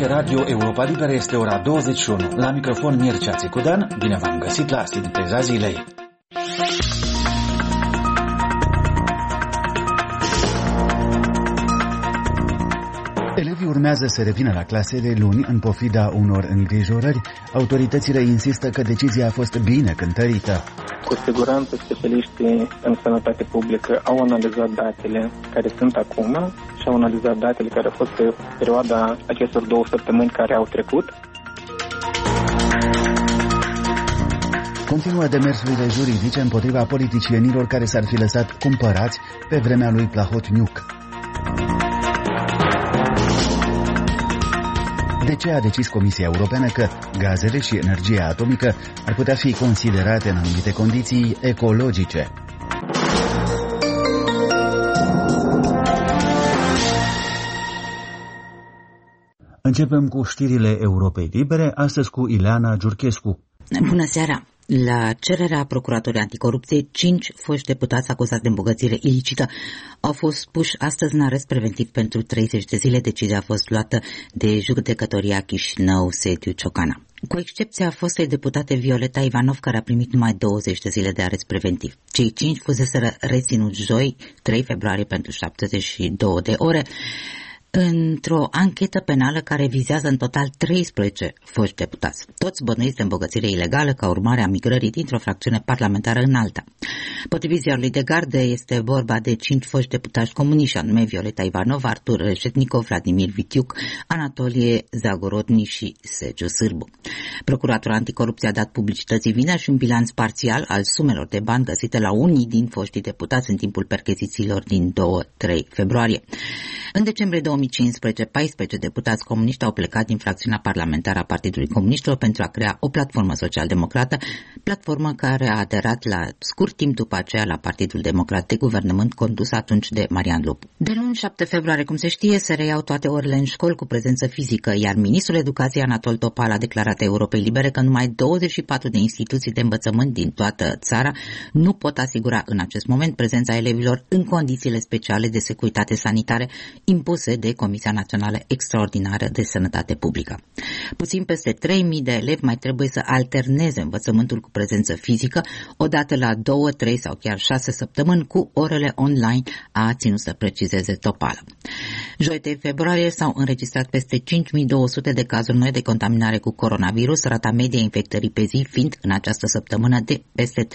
Aici Radio Europa Liberă, este ora 21. La microfon Mircea Țicudan, bine v-am găsit la Sinteza Zilei. Elevii urmează să revină la clasele luni în pofida unor îngrijorări. Autoritățile insistă că decizia a fost bine cântărită. Cu siguranță, specialiștii în sănătate publică au analizat datele care sunt acum și au analizat datele care au fost pe perioada acestor 2 săptămâni care au trecut. Continuă demersurile juridice împotriva politicienilor care s-ar fi lăsat cumpărați pe vremea lui Plahotniuc. De ce a decis Comisia Europeană că gazele și energia atomică ar putea fi considerate în anumite condiții ecologice? Începem cu știrile Europei Libere, astăzi cu Ileana Giurchescu. Bună seara! La cererea Procuratorului Anticorupție, 5 foști deputați acuzați de îmbogățire ilicită au fost puși astăzi în arest preventiv pentru 30 de zile. Decizia a fost luată de judecătoria Chișinău, sediu Ciocana. Cu excepția fostei deputate Violeta Ivanov, care a primit numai 20 de zile de arest preventiv. Cei 5 fuseseră reținuți joi, 3 februarie, pentru 72 de ore, într-o anchetă penală care vizează în total 13 foști deputați, toți bănuiți de îmbogățire ilegală ca urmare a migrării dintr-o fracțiune parlamentară în alta. Potrivit ziarului de Gardă, este vorba de 5 foști deputați comuniști, anume Violeta Ivanov, Artur Reșetnikov, Vladimir Vitiuc, Anatolie Zagorodni și Sergiu Sârbu. Procuratorul Anticorupție a dat publicității vineri și un bilanț parțial al sumelor de bani găsite la unii din foștii deputați în timpul perchezițiilor din 2-3 februarie. În decembrie 2015, 14 deputați comuniști au plecat din fracțiunea parlamentară a Partidului Comuniștilor pentru a crea o platformă social-democrată, platformă care a aderat la scurt timp după aceea la Partidul Democrat de Guvernământ, condus atunci de Marian Lupu. De luni 7 februarie, cum se știe, se reiau toate orele în școli cu prezență fizică, iar ministrul educației Anatol Topal a declarat Europei Libere că numai 24 de instituții de învățământ din toată țara nu pot asigura în acest moment prezența elevilor în condițiile speciale de securitate sanitare impuse de Comisia Națională Extraordinară de Sănătate Publică. Puțin peste 3.000 de elevi mai trebuie să alterneze învățământul cu prezență fizică odată la 2, 3 sau chiar 6 săptămâni cu orele online, a ținut să precizeze Topală. Joi 3 februarie s-au înregistrat peste 5.200 de cazuri noi de contaminare cu coronavirus, rata medie a infectării pe zi fiind în această săptămână de peste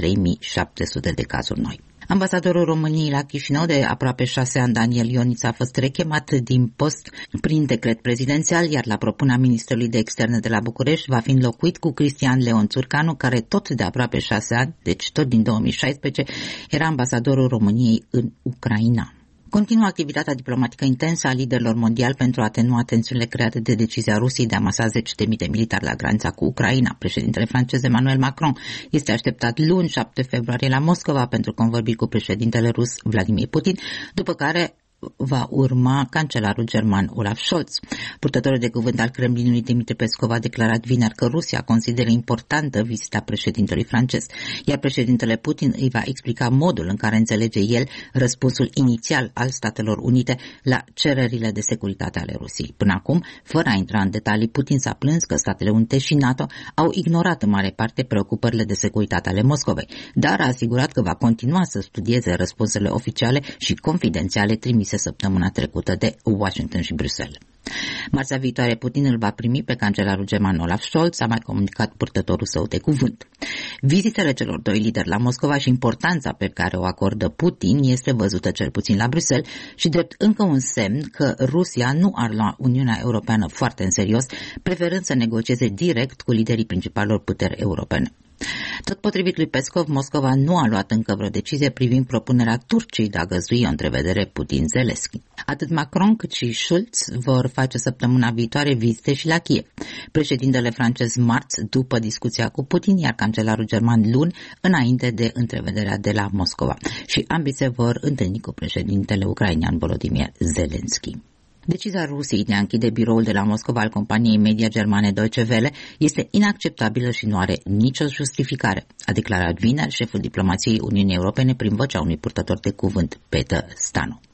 3.700 de cazuri noi. Ambasadorul României la Chișinău de aproape 6 ani, Daniel Ioniță, a fost rechemat din post prin decret prezidențial, iar la propunerea Ministrului de Externe de la București va fi înlocuit cu Cristian Leon Țurcanu, care tot de aproape 6 ani, deci tot din 2016, era ambasadorul României în Ucraina. Continuă activitatea diplomatică intensă a liderilor mondiali pentru a atenua tensiunile create de decizia Rusiei de a amasa 10.000 de militari la granița cu Ucraina. Președintele francez Emmanuel Macron este așteptat luni 7 februarie la Moscova pentru convorbiri cu președintele rus Vladimir Putin, după care va urma cancelarul german Olaf Scholz. Purtătorul de cuvânt al Kremlinului Dimitri Peskov a declarat vineri că Rusia consideră importantă vizita președintelui francez, iar președintele Putin îi va explica modul în care înțelege el răspunsul inițial al Statelor Unite la cererile de securitate ale Rusiei. Până acum, fără a intra în detalii, Putin s-a plâns că Statele Unite și NATO au ignorat în mare parte preocupările de securitate ale Moscovei, dar a asigurat că va continua să studieze răspunsurile oficiale și confidențiale trimise săptămâna trecută de Washington și Bruxelles. Marțea viitoare Putin îl va primi pe cancelarul german Olaf Scholz, a mai comunicat purtătorul său de cuvânt. Vizitele celor doi lideri la Moscova și importanța pe care o acordă Putin este văzută cel puțin la Bruxelles și drept încă un semn că Rusia nu ar lua Uniunea Europeană foarte în serios, preferând să negocieze direct cu liderii principalelor puteri europene. Tot potrivit lui Peskov, Moscova nu a luat încă vreo decizie privind propunerea Turciei de a găzdui o întrevedere Putin-Zelenski. Atât Macron cât și Schulz vor face săptămâna viitoare vizite și la Kiev. Președintele francez marți după discuția cu Putin, iar cancelarul german luni înainte de întrevederea de la Moscova. Și ambii se vor întâlni cu președintele ucrainean Volodymyr Zelensky. Decizia Rusiei de a închide biroul de la Moscova al companiei media germane Deutsche Welle este inacceptabilă și nu are nicio justificare, a declarat vineri șeful diplomației Uniunii Europene prin vocea unui purtător de cuvânt, Peter Stano.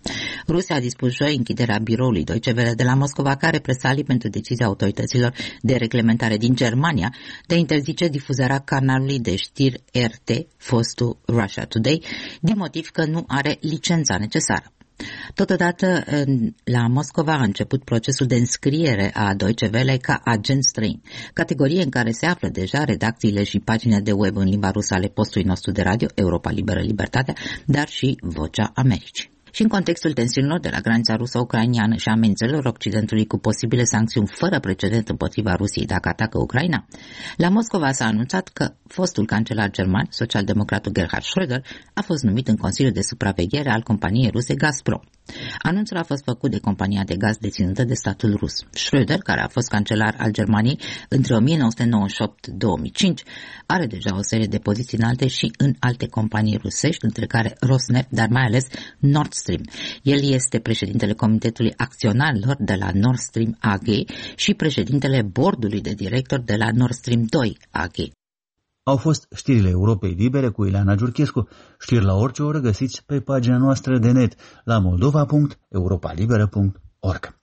Rusia a dispus joi închiderea biroului Deutsche Welle de la Moscova ca represalii pentru decizia autorităților de reglementare din Germania de a interzice difuzarea canalului de știri RT, fostul Russia Today, din motiv că nu are licența necesară. Totodată, la Moscova a început procesul de înscriere a Deutsche Welle ca agent străin, categorie în care se află deja redacțiile și paginile de web în limba rusă ale postului nostru de radio, Europa Liberă Libertatea, dar și Vocea Americii. Și în contextul tensiunilor de la granița ruso-ucrainiană și amenințărilor Occidentului cu posibile sancțiuni fără precedent împotriva Rusiei dacă atacă Ucraina, la Moscova s-a anunțat că fostul cancelar german, socialdemocratul Gerhard Schröder, a fost numit în Consiliul de Supraveghere al companiei ruse Gazprom. Anunțul a fost făcut de compania de gaz deținută de statul rus. Schröder, care a fost cancelar al Germaniei între 1998-2005, are deja o serie de poziții înalte și în alte companii rusești, între care Rosneft, dar mai ales Nord Stream. El este președintele Comitetului Acționarilor de la Nord Stream AG și președintele bordului de director de la Nord Stream 2 AG. Au fost știrile Europei Libere cu Ileana Giurchescu. Știri la orice oră găsiți pe pagina noastră de net la moldova.europalibera.org.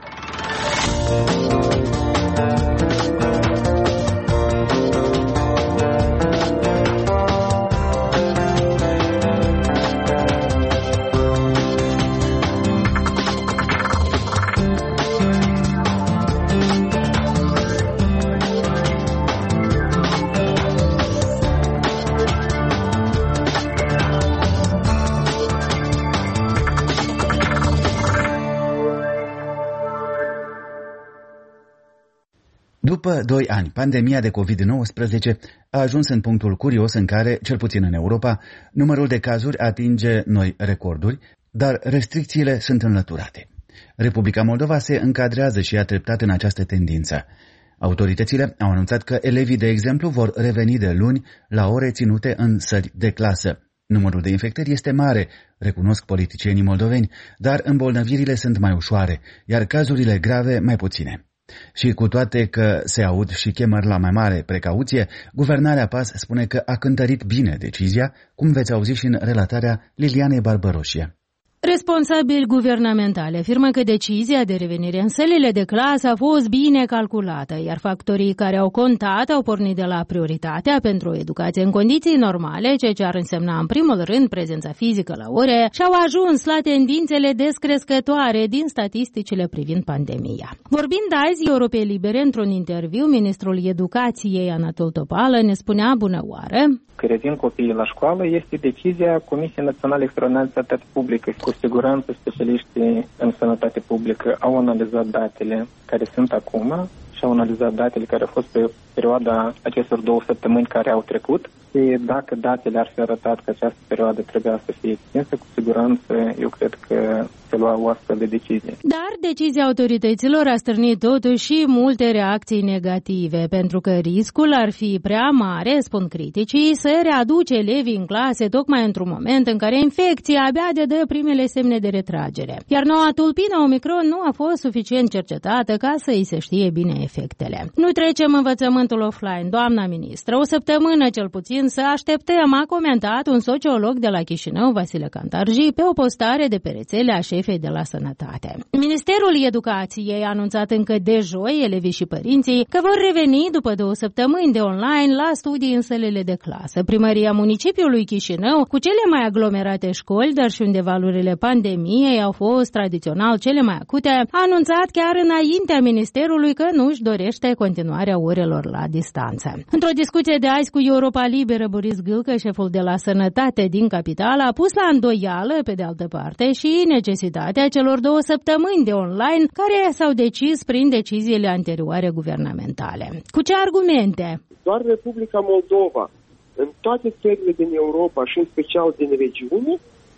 După 2 ani, pandemia de COVID-19 a ajuns în punctul curios în care, cel puțin în Europa, numărul de cazuri atinge noi recorduri, dar restricțiile sunt înlăturate. Republica Moldova se încadrează și a treptat în această tendință. Autoritățile au anunțat că elevii, de exemplu, vor reveni de luni la ore ținute în săli de clasă. Numărul de infectări este mare, recunosc politicienii moldoveni, dar îmbolnăvirile sunt mai ușoare, iar cazurile grave mai puține. Și cu toate că se aud și chemări la mai mare precauție, guvernarea PAS spune că a cântărit bine decizia, cum veți auzi și în relatarea Lilianei Barbăroșie. Responsabili guvernamentali afirmă că decizia de revenire în sălile de clasă a fost bine calculată, iar factorii care au contat au pornit de la prioritatea pentru o educație în condiții normale, ceea ce ar însemna în primul rând prezența fizică la ore, și au ajuns la tendințele descrescătoare din statisticile privind pandemia. Vorbind azi Europei Libere într-un interviu, ministrul Educației Anatol Topală ne spunea bună oară că revin copiii la școală este decizia Comisiei Naționale Extraordinare de Sănătate Publică. Cu siguranță specialiștii în sănătate publică au analizat datele care sunt acum și au analizat datele care au fost pe perioada acestor 2 săptămâni care au trecut. Și dacă datele ar fi arătat că această perioadă trebuia să fie extinsă, cu siguranță eu cred că se lua o astfel de decizie. Dar decizia autorităților a stârnit totuși și multe reacții negative, pentru că riscul ar fi prea mare, spun criticii, să readuce elevii în clase tocmai într-un moment în care infecția abia dă primele semne de retragere. Iar noua tulpină Omicron nu a fost suficient cercetată ca să îi se știe bine efectele. Nu trecem învățământul offline, doamna ministră, o săptămână cel puțin să așteptăm, a comentat un sociolog de la Chișinău, Vasile Cantarji, pe o postare de pe rețele a șefei de la Sănătate. Ministerul Educației a anunțat încă de joi, elevii și părinții, că vor reveni după 2 săptămâni de online la studii în sălile de clasă. Primăria municipiului Chișinău, cu cele mai aglomerate școli, dar și unde valurile pandemiei au fost tradițional cele mai acute, a anunțat chiar înaintea ministerului că nu își dorește continuarea orelor la distanță. Într-o discuție de azi cu Europa Liberă, Boris Gâlcă, șeful de la Sănătate din capitală, a pus la îndoială, pe de altă parte, și necesitatea celor 2 săptămâni de online care s-au decis prin deciziile anterioare guvernamentale. Cu ce argumente? Doar Republica Moldova, în toate țările din Europa și în special din regiune,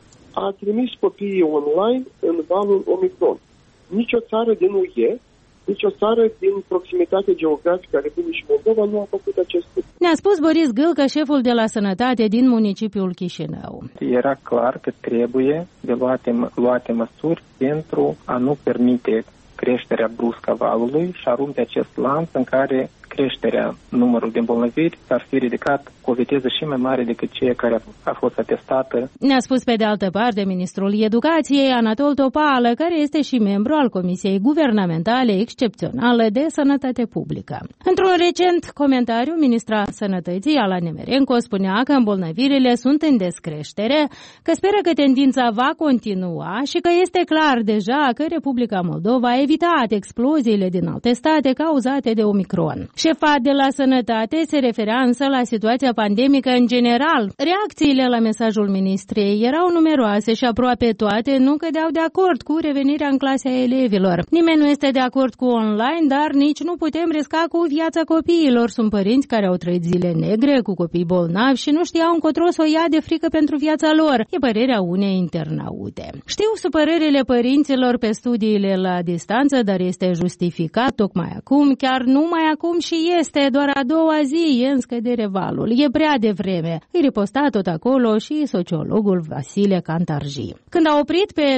a trimis copiii online în valul Omicron. Nici o țară din UE, nici o țară din proximitatea geografică a Republicii Moldova nu a făcut acest lucru. Ne-a spus Boris Gâlcă, șeful de la Sănătate din municipiul Chișinău. Era clar că trebuie de luate măsuri pentru a nu permite creșterea bruscă a valului și a rupe acest lanț în care creșterea numărului de îmbolnăviri s-ar fi ridicat cu o viteză și mai mare decât cea care a fost atestată. Ne-a spus pe de altă parte ministrul Educației Anatol Topală, care este și membru al Comisiei Guvernamentale Excepționale de Sănătate Publică. Într-un recent comentariu, ministra Sănătății, Ala Nemerenko, spunea că îmbolnăvirile sunt în descreștere, că speră că tendința va continua și că este clar deja că Republica Moldova a evitat exploziile din alte state cauzate de Omicron. Șefa de la Sănătate se referea însă la situația pandemică în general. Reacțiile la mesajul ministrei erau numeroase și aproape toate nu cădeau de acord cu revenirea în clase a elevilor. Nimeni nu este de acord cu online, dar nici nu putem risca cu viața copiilor. Sunt părinți care au trăit zile negre cu copii bolnavi și nu știau încotro să o ia de frică pentru viața lor. E părerea unei internaute. Știu supărările părinților pe studiile la distanță, dar este justificat tocmai acum, chiar numai acum și este doar a doua zi, e în scădere valul. E prea devreme. Îi riposta tot acolo și sociologul Vasile Cantarji. Când a oprit pe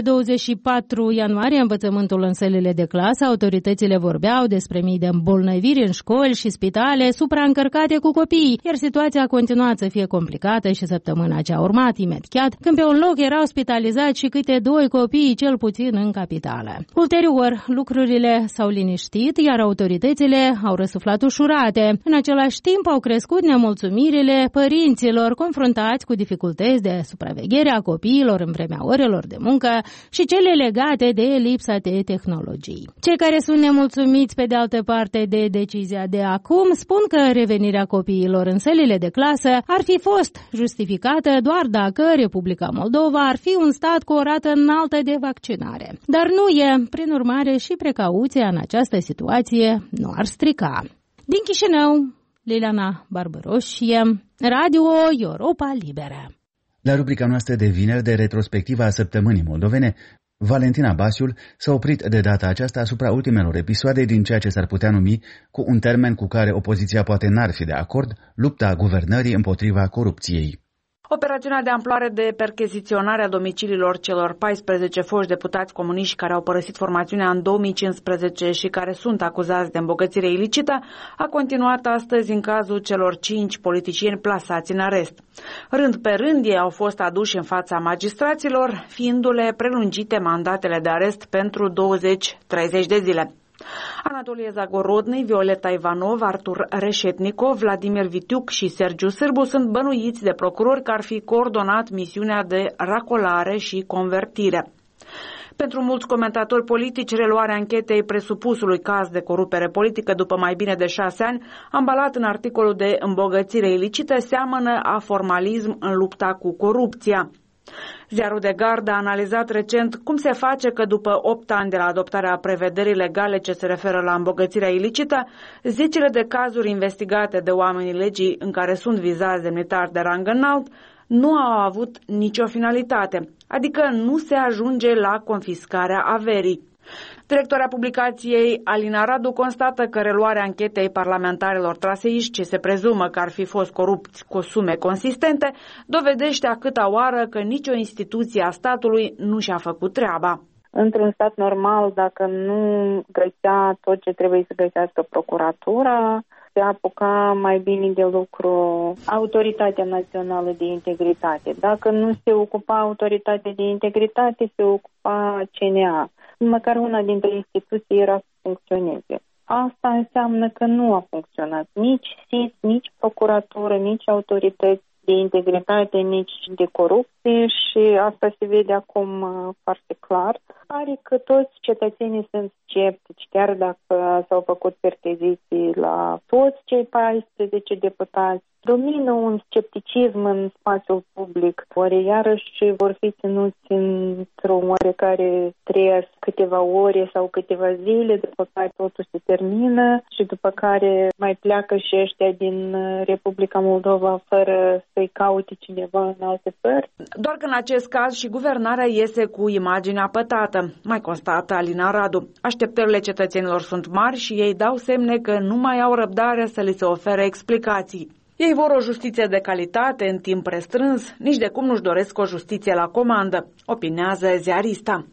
24 ianuarie învățământul în sălile de clasă, autoritățile vorbeau despre mii de îmbolnăviri în școli și spitale supraîncărcate cu copii, iar situația a continuat să fie complicată și săptămâna ce a urmat imediat, când pe un loc erau spitalizați și câte 2 copii, cel puțin în capitală. Ulterior, lucrurile s-au liniștit, iar autoritățile au răsuflat ușurate. În același timp au crescut nemulțumirile părinților confruntați cu dificultăți de supraveghere a copiilor în vremea orelor de muncă și cele legate de lipsa de tehnologii. Cei care sunt nemulțumiți pe de altă parte de decizia de acum spun că revenirea copiilor în sălile de clasă ar fi fost justificată doar dacă Republica Moldova ar fi un stat cu o rată înaltă de vaccinare. Dar nu e, prin urmare, și precauția în această situație nu ar strica. Din Chișinău, Liliana Barbăroșie, Radio Europa Liberă. La rubrica noastră de vineri de retrospectiva a săptămânii moldovene, Valentina Basiul s-a oprit de data aceasta asupra ultimelor episoade din ceea ce s-ar putea numi, cu un termen cu care opoziția poate n-ar fi de acord, lupta guvernării împotriva corupției. Operațiunea de amploare de percheziționare a domiciliilor celor 14 foști deputați comuniști care au părăsit formațiunea în 2015 și care sunt acuzați de îmbogățire ilicită a continuat astăzi în cazul celor 5 politicieni plasați în arest. Rând pe rând, ei au fost aduși în fața magistraților, fiindu-le prelungite mandatele de arest pentru 20-30 de zile. Anatolie Zagorodny, Violeta Ivanov, Artur Reșetnikov, Vladimir Vitiuc și Sergiu Sârbu sunt bănuiți de procurori că ar fi coordonat misiunea de racolare și convertire. Pentru mulți comentatori politici, reluarea anchetei presupusului caz de corupere politică după mai bine de 6 ani, ambalat în articolul de îmbogățire ilicită, seamănă a formalism în lupta cu corupția. Ziarul de Gardă a analizat recent cum se face că după 8 ani de la adoptarea prevederii legale ce se referă la îmbogățirea ilicită, zecile de cazuri investigate de oamenii legii în care sunt vizați demnitari de rang înalt nu au avut nicio finalitate, adică nu se ajunge la confiscarea averii. Directoarea publicației Alina Radu constată că reluarea anchetei parlamentarilor traseiști ce se prezumă că ar fi fost corupți cu sume consistente dovedește a câta oară că nicio instituție a statului nu și-a făcut treaba. Într-un stat normal, dacă nu găsea tot ce trebuie să găsească procuratura, se apuca mai bine de lucru Autoritatea Națională de Integritate. Dacă nu se ocupa Autoritatea de Integritate, se ocupa CNA. Măcar una dintre instituții era să funcționeze. Asta înseamnă că nu a funcționat nici SIS, nici procuratură, nici autorități de integritate, nici de corupție și asta se vede acum foarte clar. Pare că toți cetățenii sunt sceptici, chiar dacă s-au făcut percheziții la toți cei 14 deputați. Domină un scepticism în spațiul public, ori iarăși vor fi ținuți într-o oarecare stres câteva ore sau câteva zile, după care totul se termină și după care mai pleacă și ăștia din Republica Moldova fără să-i caute cineva în alte țări. Doar că în acest caz și guvernarea iese cu imaginea pătată, mai constată Alina Radu. Așteptările cetățenilor sunt mari și ei dau semne că nu mai au răbdare să li se ofere explicații. Ei vor o justiție de calitate în timp restrâns, nici de cum nu-și doresc o justiție la comandă, opinează ziarista.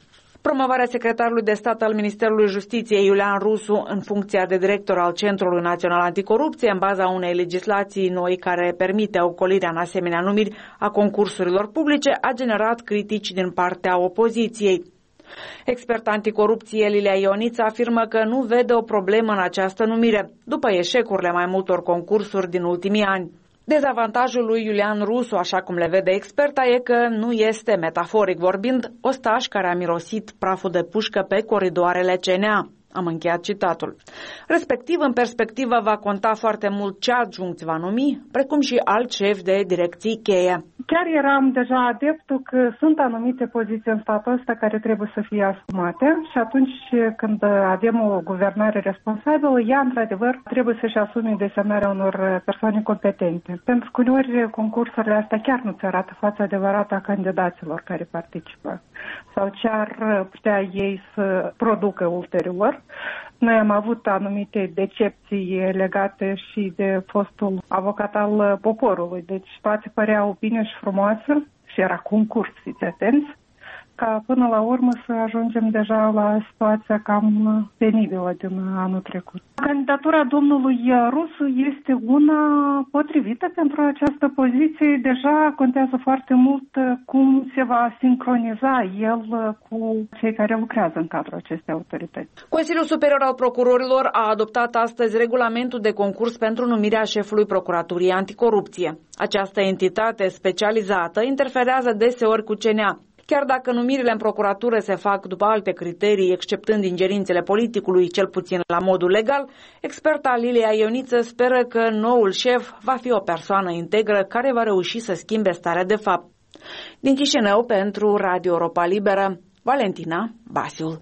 Promovarea secretarului de stat al Ministerului Justiției, Iulian Rusu, în funcția de director al Centrului Național Anticorupție, în baza unei legislații noi care permite ocolirea în asemenea numiri a concursurilor publice, a generat critici din partea opoziției. Experta anticorupție Lilia Ioniță afirmă că nu vede o problemă în această numire, după eșecurile mai multor concursuri din ultimii ani. Dezavantajul lui Iulian Rusu, așa cum le vede experta, e că nu este, metaforic vorbind, ostaș care a mirosit praful de pușcă pe coridoarele CNA. Am încheiat citatul. Respectiv, în perspectivă, va conta foarte mult ce adjuncți va numi, precum și alt șef de direcții cheie. Chiar eram deja adeptul că sunt anumite poziții în statul ăsta care trebuie să fie asumate și atunci când avem o guvernare responsabilă, ea, într-adevăr, trebuie să-și asume desemnarea unor persoane competente. Pentru că uneori concursurile astea chiar nu-ți arată fața adevărată a candidaților care participă sau ce ar putea ei să producă ulterior. Noi am avut anumite decepții legate și de fostul avocat al poporului, deci toate păreau bine și frumoase și era concurs, fiți atenți, ca până la urmă să ajungem deja la situația cam penibilă din anul trecut. Candidatura domnului Rusu este una potrivită pentru această poziție. Deja contează foarte mult cum se va sincroniza el cu cei care lucrează în cadrul acestei autorități. Consiliul Superior al Procurorilor a adoptat astăzi regulamentul de concurs pentru numirea șefului Procuraturii Anticorupție. Această entitate specializată interferează deseori cu CNA. Chiar dacă numirile în procuratură se fac după alte criterii, exceptând ingerințele politicului, cel puțin la modul legal, experta Lilia Ioniță speră că noul șef va fi o persoană integră care va reuși să schimbe starea de fapt. Din Chișinău, pentru Radio Europa Liberă, Valentina Basiul.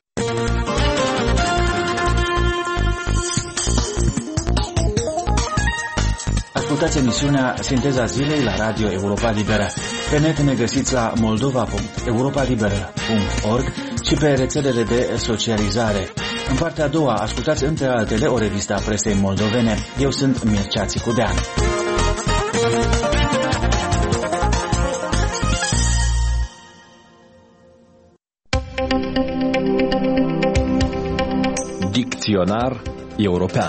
Ascultați emisiunea Sinteza Zilei la Radio Europa Liberă. Pe net ne găsiți la moldova.europalibera.org și pe rețelele de socializare. În partea a doua, ascultați între altele o revistă a presei moldovene. Eu sunt Mircea Țicudean. Dicționar european.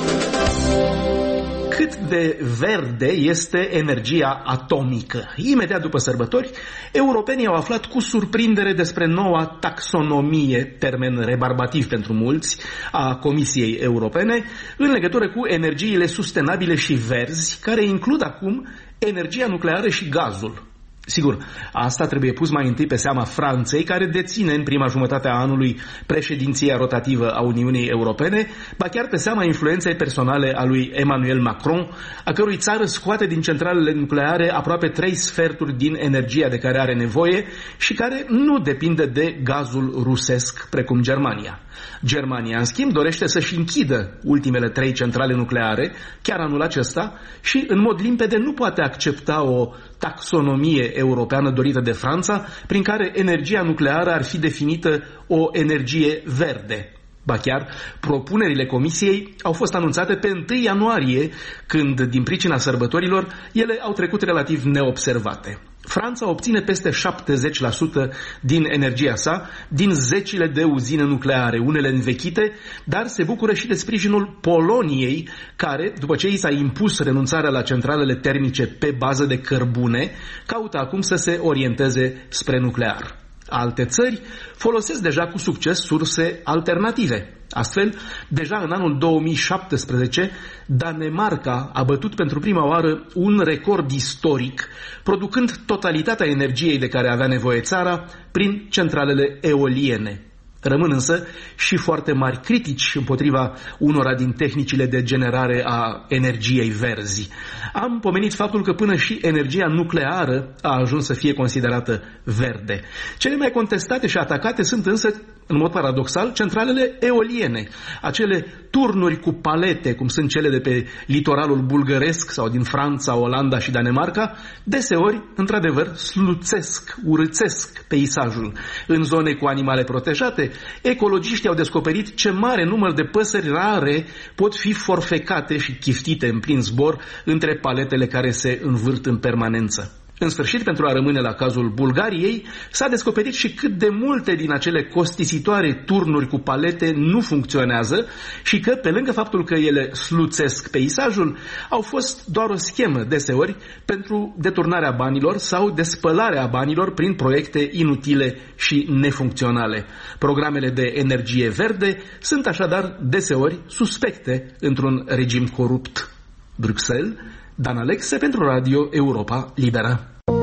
Cât de verde este energia atomică? Imediat după sărbători, europenii au aflat cu surprindere despre noua taxonomie, termen rebarbativ pentru mulți, a Comisiei Europene, în legătură cu energiile sustenabile și verzi, care includ acum energia nucleară și gazul. Sigur, asta trebuie pus mai întâi pe seama Franței, care deține în prima jumătate a anului președinția rotativă a Uniunii Europene, ba chiar pe seama influenței personale a lui Emmanuel Macron, a cărui țară scoate din centralele nucleare aproape 3 sferturi din energia de care are nevoie și care nu depinde de gazul rusesc, precum Germania. Germania, în schimb, dorește să-și închidă ultimele 3 centrale nucleare, chiar anul acesta, și în mod limpede nu poate accepta o taxonomie europeană dorită de Franța, prin care energia nucleară ar fi definită o energie verde. Ba chiar, propunerile Comisiei au fost anunțate pe 1 ianuarie, când, din pricina sărbătorilor, ele au trecut relativ neobservate. Franța obține peste 70% din energia sa din zecile de uzine nucleare, unele învechite, dar se bucură și de sprijinul Poloniei, care, după ce i s-a impus renunțarea la centralele termice pe bază de cărbune, caută acum să se orienteze spre nuclear. Alte țări folosesc deja cu succes surse alternative. Astfel, deja în anul 2017, Danemarca a bătut pentru prima oară un record istoric, producând totalitatea energiei de care avea nevoie țara prin centralele eoliene. Rămân însă și foarte mari critici împotriva unora din tehnicile de generare a energiei verzi. Am pomenit faptul că până și energia nucleară a ajuns să fie considerată verde. Cele mai contestate și atacate sunt însă, în mod paradoxal, centralele eoliene, acele turnuri cu palete, cum sunt cele de pe litoralul bulgăresc sau din Franța, Olanda și Danemarca, deseori, într-adevăr, sluțesc, urâțesc peisajul. În zone cu animale protejate, ecologiștii au descoperit ce mare număr de păsări rare pot fi forfecate și chiftite în plin zbor între paletele care se învârt în permanență. În sfârșit, pentru a rămâne la cazul Bulgariei, s-a descoperit și cât de multe din acele costisitoare turnuri cu palete nu funcționează și că, pe lângă faptul că ele sluțesc peisajul, au fost doar o schemă deseori pentru deturnarea banilor sau despălarea banilor prin proiecte inutile și nefuncționale. Programele de energie verde sunt așadar deseori suspecte într-un regim corupt. Bruxelles, Dan Alexe pentru Radio Europa Liberă.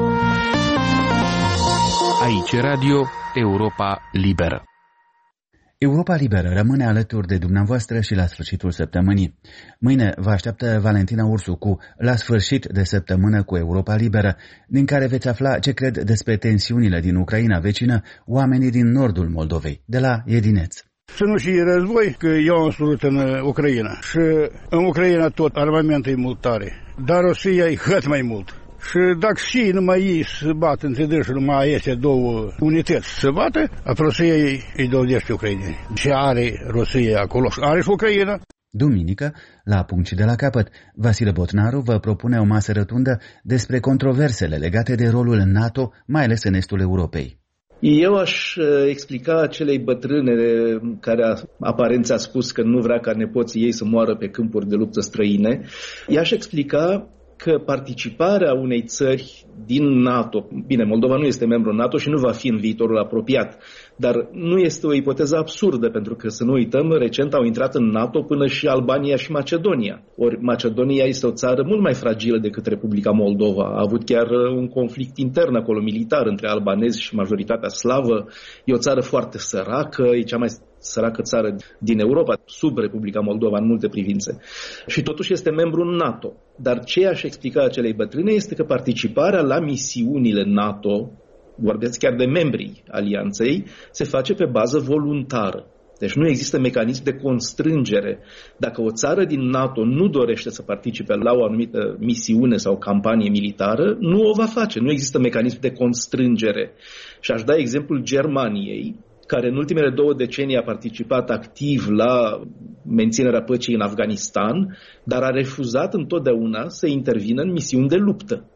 Aici Radio Europa Liberă. Europa Liberă rămâne alături de dumneavoastră și la sfârșitul săptămânii. Mâine vă așteaptă Valentina Ursu cu La sfârșit de săptămână cu Europa Liberă, din care veți afla ce cred despre tensiunile din Ucraina vecină oamenii din nordul Moldovei, de la Edineț. Să nu și război, că eu am slujit în Ucraina și în Ucraina tot armamentul e mult tare, dar Rusia e cât mai mult. Și dacă și numai ei se bat între dâși, numai este două unități se bată, Rusia îi dovedește Ucrainei. Și are Rusia acolo, are și Ucraina. Duminică, la punct și de la capăt, Vasile Botnaru vă propune o masă rotundă despre controversele legate de rolul NATO, mai ales în estul Europei. Eu aș explica acelei bătrâne care aparent a spus că nu vrea ca nepoții ei să moară pe câmpuri de luptă străine. I-aș explica că participarea unei țări din NATO, bine, Moldova nu este membru NATO și nu va fi în viitorul apropiat, dar nu este o ipoteză absurdă, pentru că, să nu uităm, recent au intrat în NATO până și Albania și Macedonia. Ori Macedonia este o țară mult mai fragilă decât Republica Moldova. A avut chiar un conflict intern acolo, militar, între albanezi și majoritatea slavă. E o țară foarte săracă, e cea mai săracă țară din Europa, sub Republica Moldova în multe privințe. Și totuși este membru în NATO. Dar ce aș explica acelei bătrâne este că participarea la misiunile NATO, vorbeați chiar de membrii alianței, se face pe bază voluntară. Deci nu există mecanism de constrângere. Dacă o țară din NATO nu dorește să participe la o anumită misiune sau campanie militară, nu o va face. Nu există mecanism de constrângere. Și aș da exemplul Germaniei, care în ultimele 2 decenii a participat activ la menținerea păcii în Afganistan, dar a refuzat întotdeauna să intervină în misiuni de luptă.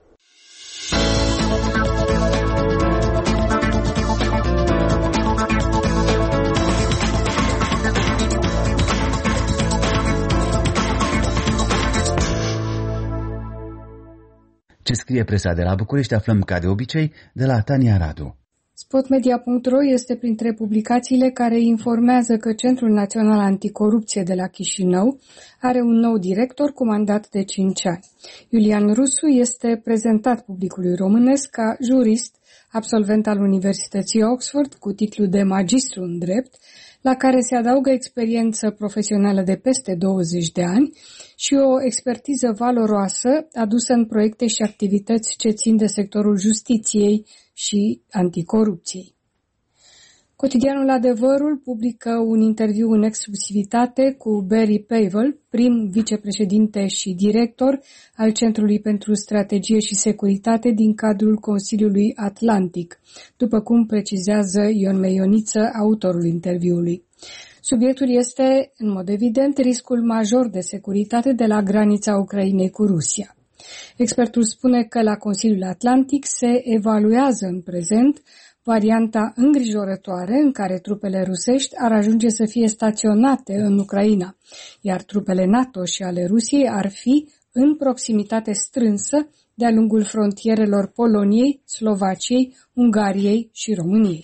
Ce scrie presa de la București aflăm ca de obicei de la Tania Radu. Spotmedia.ro este printre publicațiile care informează că Centrul Național Anticorupție de la Chișinău are un nou director cu mandat de 5 ani. Iulian Rusu este prezentat publicului românesc ca jurist, absolvent al Universității Oxford cu titlu de magistru în drept, la care se adaugă experiență profesională de peste 20 de ani și o expertiză valoroasă adusă în proiecte și activități ce țin de sectorul justiției și anticorupției. Cotidianul Adevărul publică un interviu în exclusivitate cu Barry Pavel, prim vicepreședinte și director al Centrului pentru Strategie și Securitate din cadrul Consiliului Atlantic, după cum precizează Ion Meioniță, autorul interviului. Subiectul este, în mod evident, riscul major de securitate de la granița Ucrainei cu Rusia. Expertul spune că la Consiliul Atlantic se evaluează în prezent varianta îngrijorătoare în care trupele rusești ar ajunge să fie staționate în Ucraina, iar trupele NATO și ale Rusiei ar fi în proximitate strânsă de-a lungul frontierelor Poloniei, Slovaciei, Ungariei și României.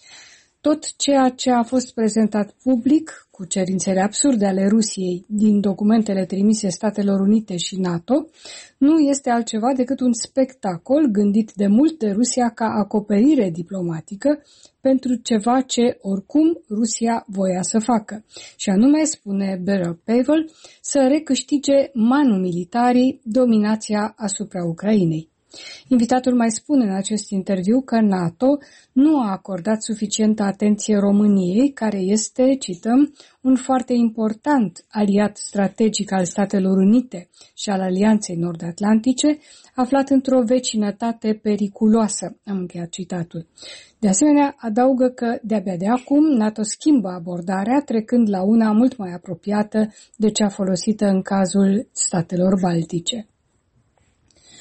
Tot ceea ce a fost prezentat public, cu cerințele absurde ale Rusiei din documentele trimise Statelor Unite și NATO, nu este altceva decât un spectacol gândit de mult de Rusia ca acoperire diplomatică pentru ceva ce oricum Rusia voia să facă, și anume, spune Barry Pavel, să recâștige manu militarii dominația asupra Ucrainei. Invitatul mai spune în acest interviu că NATO nu a acordat suficientă atenție României, care este, cităm, un foarte important aliat strategic al Statelor Unite și al Alianței Nord-Atlantice, aflat într-o vecinătate periculoasă. Am încheiat citatul. De asemenea, adaugă că de-abia de acum NATO schimbă abordarea, trecând la una mult mai apropiată de cea folosită în cazul statelor baltice.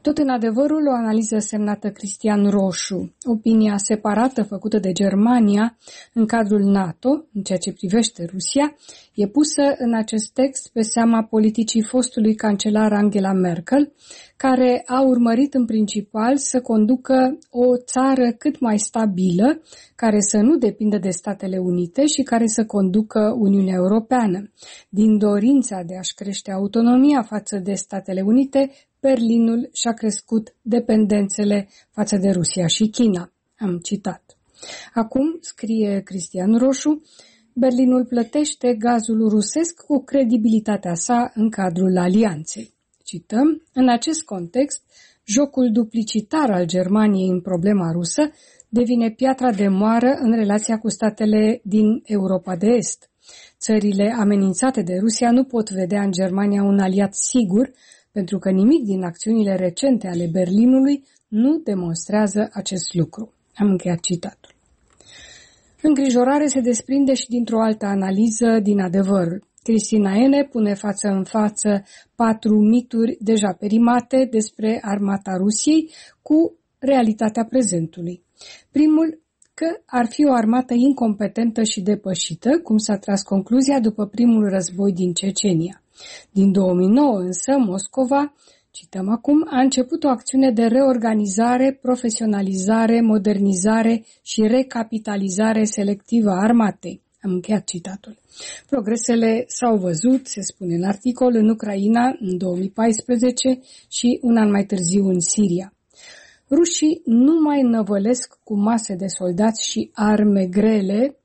Tot în Adevărul, o analiză semnată Cristian Roșu. Opinia separată făcută de Germania în cadrul NATO, în ceea ce privește Rusia, e pusă în acest text pe seama politicii fostului cancelar Angela Merkel, care a urmărit în principal să conducă o țară cât mai stabilă, care să nu depindă de Statele Unite și care să conducă Uniunea Europeană. Din dorința de a-și crește autonomia față de Statele Unite, Berlinul și-a crescut dependențele față de Rusia și China. Am citat. Acum, scrie Cristian Roșu, Berlinul plătește gazul rusesc cu credibilitatea sa în cadrul alianței. Cităm, în acest context, jocul duplicitar al Germaniei în problema rusă devine piatra de moară în relația cu statele din Europa de Est. Țările amenințate de Rusia nu pot vedea în Germania un aliat sigur, pentru că nimic din acțiunile recente ale Berlinului nu demonstrează acest lucru. Am încheiat citatul. Îngrijorare se desprinde și dintr-o altă analiză din Adevărul. Cristina Ene pune față în față 4 mituri deja perimate despre armata Rusiei cu realitatea prezentului. Primul, că ar fi o armată incompetentă și depășită, cum s-a tras concluzia după primul război din Cecenia. Din 2009 însă, Moscova, cităm acum, a început o acțiune de reorganizare, profesionalizare, modernizare și recapitalizare selectivă a armatei. Am încheiat citatul. Progresele s-au văzut, se spune în articol, în Ucraina în 2014 și un an mai târziu în Siria. Rușii nu mai năvălesc cu mase de soldați și arme grele,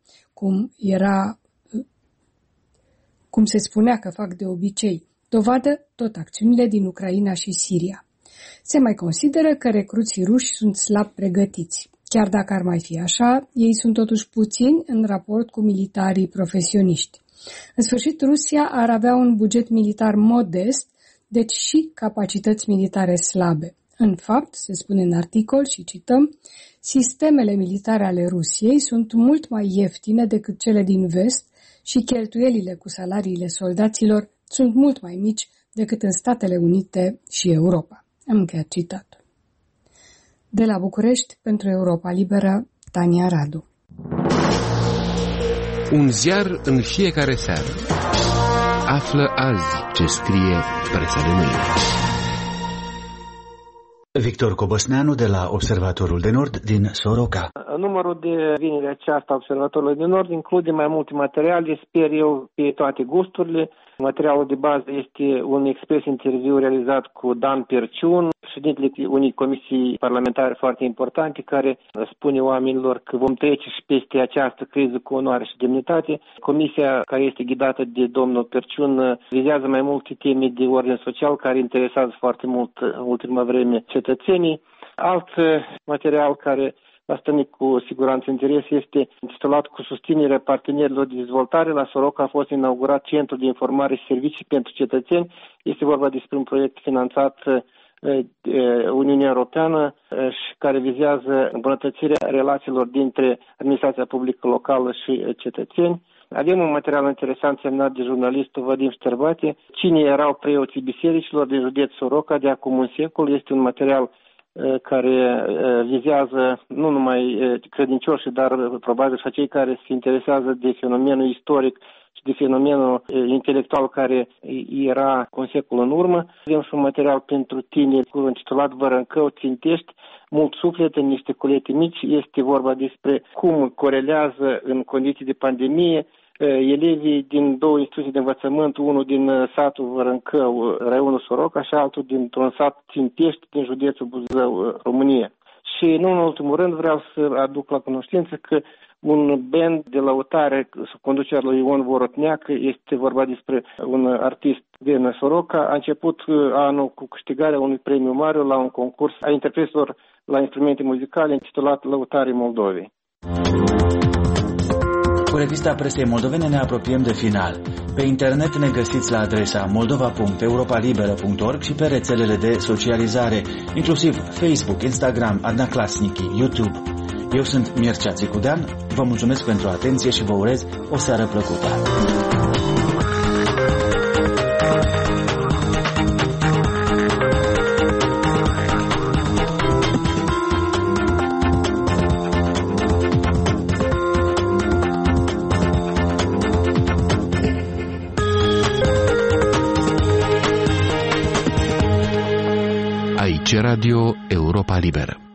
cum se spunea că fac de obicei. Dovadă tot acțiunile din Ucraina și Siria. Se mai consideră că recruții ruși sunt slab pregătiți. Chiar dacă ar mai fi așa, ei sunt totuși puțini în raport cu militarii profesioniști. În sfârșit, Rusia ar avea un buget militar modest, deci și capacități militare slabe. În fapt, se spune în articol și cităm, sistemele militare ale Rusiei sunt mult mai ieftine decât cele din vest și cheltuielile cu salariile soldaților sunt mult mai mici decât în Statele Unite și Europa. Am încheiat citatul. De la București, pentru Europa Liberă, Tania Radu. Un ziar în fiecare seară. Află azi ce scrie presa de mâine. Victor Cobosneanu de la Observatorul de Nord din Soroca. Numărul de vineri aceasta Observatorului de Nord include mai multe materiale, sper eu, pe toate gusturile. Materialul de bază este un expres interviu realizat cu Dan Perciun, președintele unei comisii parlamentare foarte importante, care spune oamenilor că vom trece și peste această criză cu onoare și demnitate. Comisia, care este ghidată de domnul Perciun, vizează mai multe teme de ordine social care interesează foarte mult în ultima vreme cetățenii. Alt material care va stăni cu siguranță interes este intitulat cu susținerea partenerilor de dezvoltare. La Soroca a fost inaugurat Centrul de Informare și Servicii pentru Cetățeni. Este vorba despre un proiect finanțat Uniunea Europeană și care vizează îmbunătățirea relațiilor dintre administrația publică locală și cetățeni. Avem un material interesant semnat de jurnalistul Vadim Șterbate. Cine erau preoții bisericilor din județ Soroca de acum un secol? Este un material care vizează nu numai credincioșii, dar probabil și cei care se interesează de fenomenul istoric și de fenomenul intelectual care era cu un secol în urmă. Avem și un material pentru tineri intitulat Vărâncău țintești, mult suflet în niște culete mici. Este vorba despre cum corelează în condiții de pandemie elevii din două instituții de învățământ, unul din satul Vărâncău, raionul Soroca, și altul dintr-un sat Țintești din județul Buzău, România. Și nu în ultimul rând vreau să aduc la cunoștință că un band de lăutare sub conducerea lui Ion Vorotneac, este vorba despre un artist din Soroca, a început anul cu câștigarea unui premiu mare la un concurs a interpreților la instrumente muzicale intitulat Lăutarii Moldovei. Cu revista presei moldovene ne apropiem de final. Pe internet ne găsiți la adresa moldova.europalibera.org și pe rețelele de socializare, inclusiv Facebook, Instagram, Adna Klasniki, YouTube. Eu sunt Mircea Țicudean, vă mulțumesc pentru atenție și vă urez o seară plăcută. Aici Radio Europa Liberă.